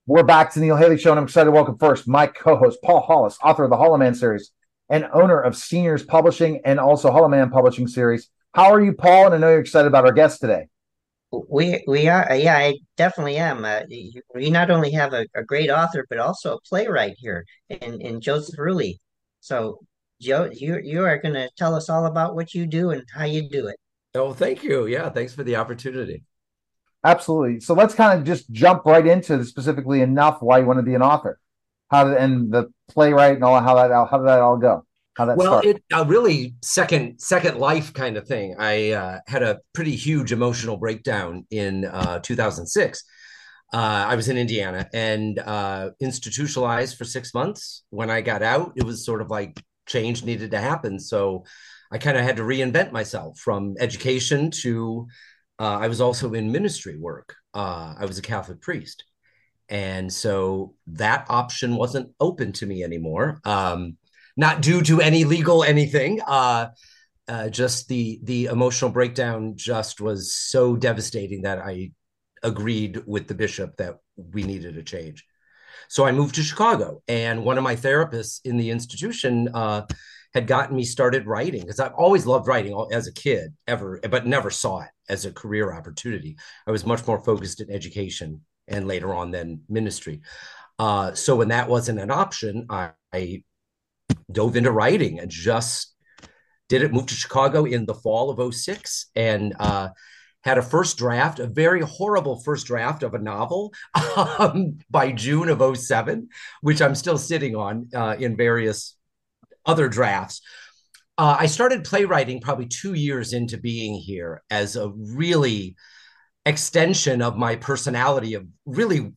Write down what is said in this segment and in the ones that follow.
We're back to the Neil Haley Show, and I'm excited to welcome first my co-host, Paul Hollis, author of the Hollow Man series and owner of Seniors Publishing and also Hollow Man Publishing series. How are you, Paul? And I know you're excited about our guest today. We are, yeah, I definitely am. We not only have a great author, but also a playwright here in Joseph Rulli. So, Joe, you are going to tell us all about what you do and how you do it. Oh, thank you. Yeah, thanks for the opportunity. Absolutely. So let's kind of just jump right into specifically enough why you want to be an author, and the playwright and all how did that all go? How that Well, start? it really second life kind of thing. I had a pretty huge emotional breakdown in 2006. I was in Indiana and institutionalized for 6 months. When I got out, it was sort of like change needed to happen. So I kind of had to reinvent myself from education to I was also in ministry work. I was a Catholic priest. And so that option wasn't open to me anymore. Not due to any legal anything. Just the emotional breakdown just was so devastating that I agreed with the bishop that we needed a change. So I moved to Chicago, and one of my therapists in the institution had gotten me started writing because I've always loved writing as a kid, ever, but never saw it as a career opportunity. I was much more focused in education and later on then ministry. So when that wasn't an option, I dove into writing and just did it. Moved to Chicago in the fall of '06 and had a first draft, a very horrible first draft of a novel by June of '07, which I'm still sitting on in various other drafts. I started playwriting probably 2 years into being here as a really extension of my personality of really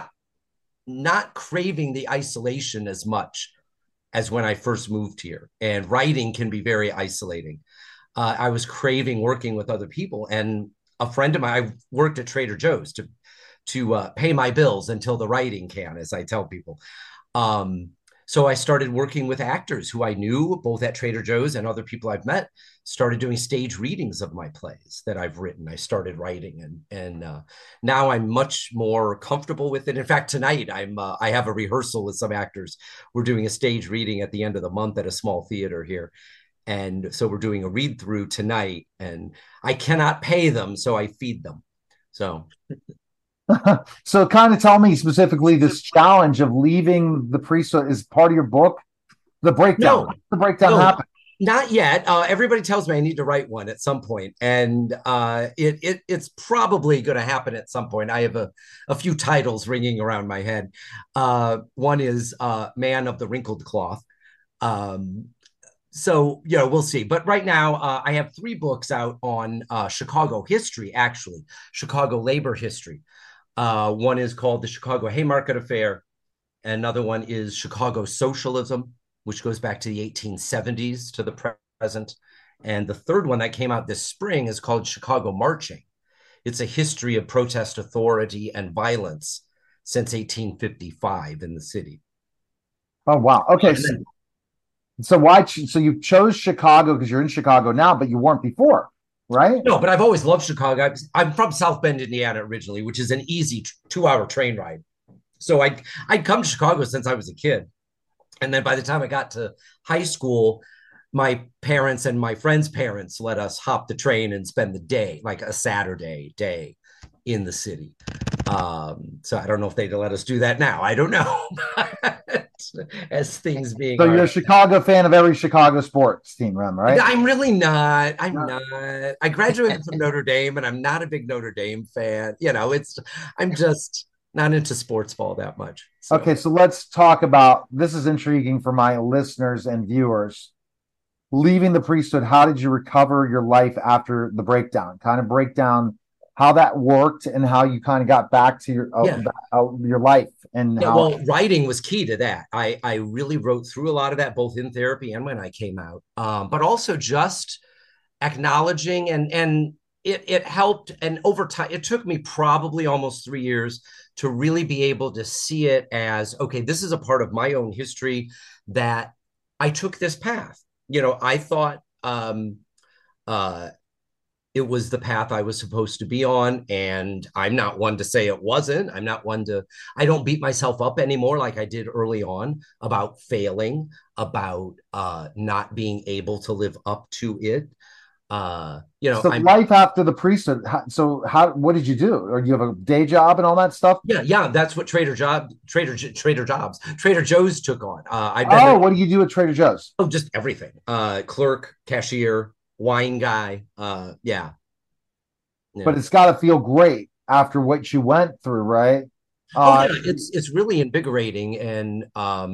not craving the isolation as much as when I first moved here. And writing can be very isolating. I was craving working with other people, and a friend of mine, I worked at Trader Joe's to pay my bills until the writing can, as I tell people. Um, so I started working with actors who I knew both at Trader Joe's and other people I've met. Started doing stage readings of my plays that I've written. I started writing, and now I'm much more comfortable with it. In fact, tonight I have a rehearsal with some actors. We're doing a stage reading at the end of the month at a small theater here, and so we're doing a read through tonight. And I cannot pay them, so I feed them. So So kind of tell me specifically this challenge of leaving the priesthood is part of your book. The breakdown. no, How did the breakdown no, happen? not yet. Everybody tells me I need to write one at some point, and it's probably going to happen at some point. I have a few titles ringing around my head. One is "Man of the Wrinkled Cloth." Um, so we'll see. But right now, I have three books out on Chicago history, actually, Chicago labor history. One is called the Chicago Haymarket Affair. Another one is Chicago Socialism, which goes back to the 1870s to the present. And the third one that came out this spring is called Chicago Marching. It's a history of protest authority and violence since 1855 in the city. Oh wow. Okay. And then, So why? So you chose Chicago because you're in Chicago now, but you weren't before, right? no, but I've always loved Chicago. I'm from South Bend, Indiana, originally, which is an easy 2 hour train ride. So I'd come to Chicago since I was a kid. And then by the time I got to high school, my parents and my friends' parents let us hop the train and spend the day, like a Saturday day in the city. So I don't know if they'd let us do that now. I don't know. As things being So you're are. a Chicago fan of every Chicago sports team, right? I'm really not. I'm No. not. I graduated from Notre Dame and I'm not a big Notre Dame fan. I'm just not into sports ball that much. Okay, So so let's talk about this is intriguing for my listeners and viewers. Leaving the priesthood, how did you recover your life after the breakdown? Kind of break down how that worked and how you kind of got back to yeah. your life and Yeah, how. well, writing was key to that. I really wrote through a lot of that, both in therapy and when I came out. But also just acknowledging and it helped. And over time, it took me probably almost 3 years to really be able to see it as okay, this is a part of my own history that I took this path. I thought uh it was the path I was supposed to be on. And I'm not one to say it wasn't. I don't beat myself up anymore like I did early on about failing, about not being able to live up to it. So life after the priesthood. What did you do? Or you have a day job and all that stuff? Yeah. That's what Trader Joe's took on. What do you do at Trader Joe's? Oh, just everything. Clerk, cashier, wine guy. Yeah. But it's got to feel great after what you went through, right? It's really invigorating, and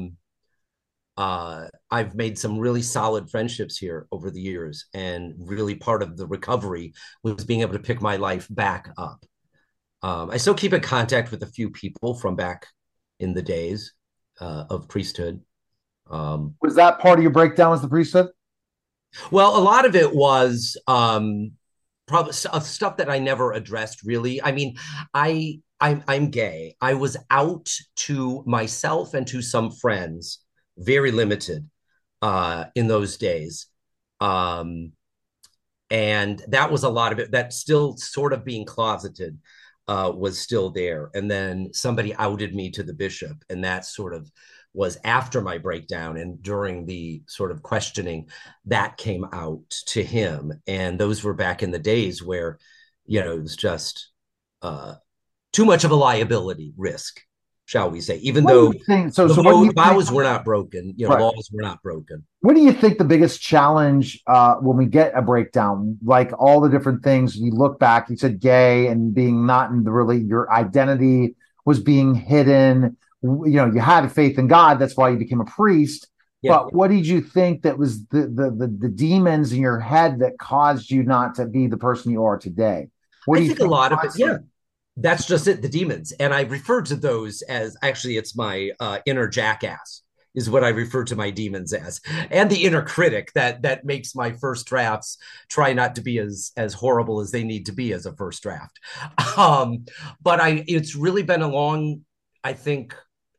I've made some really solid friendships here over the years, and really part of the recovery was being able to pick my life back up. I still keep in contact with a few people from back in the days of priesthood. Was that part of your breakdown, was the priesthood? Well, a lot of it was probably stuff that I never addressed, really. I mean, I'm gay. I was out to myself and to some friends, very limited in those days. And that was a lot of it. That still sort of being closeted was still there. And then somebody outed me to the bishop, and that sort of was after my breakdown, and during the sort of questioning that came out to him. And those were back in the days where, it was just too much of a liability risk, shall we say, even though the vows were not broken, right. Laws were not broken. What do you think the biggest challenge when we get a breakdown, like all the different things you look back, you said gay and being not in your identity was being hidden. You had faith in God. That's why you became a priest. Yeah. But what did you think that was the demons in your head that caused you not to be the person you are today? I think a lot of it, yeah. That's just it, the demons. And I refer to those as, actually, it's my inner jackass is what I refer to my demons as. And the inner critic that makes my first drafts try not to be as horrible as they need to be as a first draft. But it's really been a long, I think,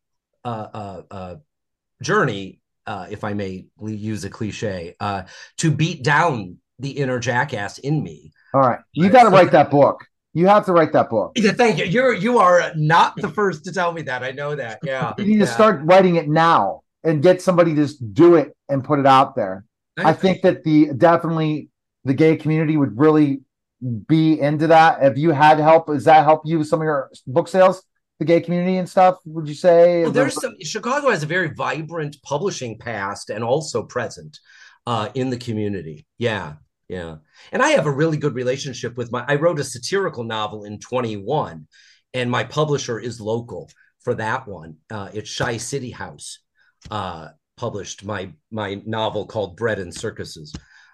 journey, if I may use a cliche, to beat down the inner jackass in me. All right. You got to write that book. You have to write that book. Yeah, thank you. You are not the first to tell me that. I know that. Yeah. You need to start writing it now and get somebody to just do it and put it out there. I think that definitely the gay community would really be into that. If you had help, does that help you with some of your book sales? The gay community and stuff, would you say? Well, Chicago has a very vibrant publishing past and also present in the community. Yeah. And I have a really good relationship with I wrote a satirical novel in 21, and my publisher is local for that one. It's Shy City House, published my novel called Bread and Circuses.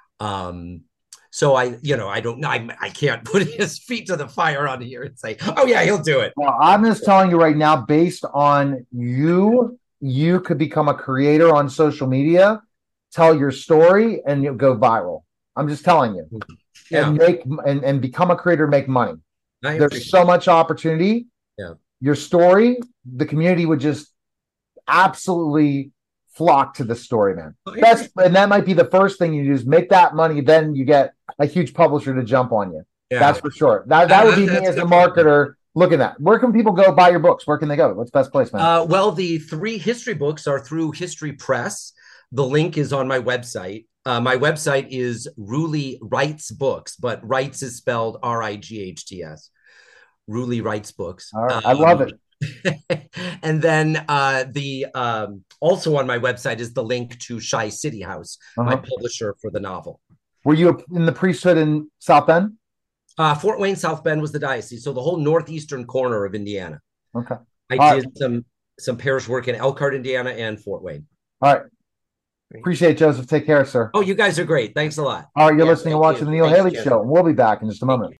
So I don't know. I can't put his feet to the fire on here and say, oh yeah, he'll do it. Well, I'm just telling you right now, based on you could become a creator on social media, tell your story, and you'll go viral. I'm just telling you, and and become a creator, make money. There's so much opportunity. Yeah, your story, the community would just absolutely flock to the story, man. And that might be the first thing you do is make that money. Then you get a huge publisher to jump on you. Yeah. That's for sure. That would be me as a marketer looking at. Where can people go buy your books? Where can they go? What's the best place, man? Well, the 3 history books are through History Press. The link is on my website. My website is Ruley Wrights Books, but Wrights is spelled Rights. Ruley Wrights Books. All right. I love it. And then also on my website is the link to Shy City House, my publisher for the novel. Were you in the priesthood in South Bend? Fort Wayne, South Bend was the diocese, so the whole northeastern corner of Indiana. Okay. I did some parish work in Elkhart, Indiana, and Fort Wayne. All right. Appreciate it, Joseph. Take care, sir. Oh, you guys are great. Thanks a lot. All right, you're listening and watching the Neil Haley Show. And we'll be back in just a moment.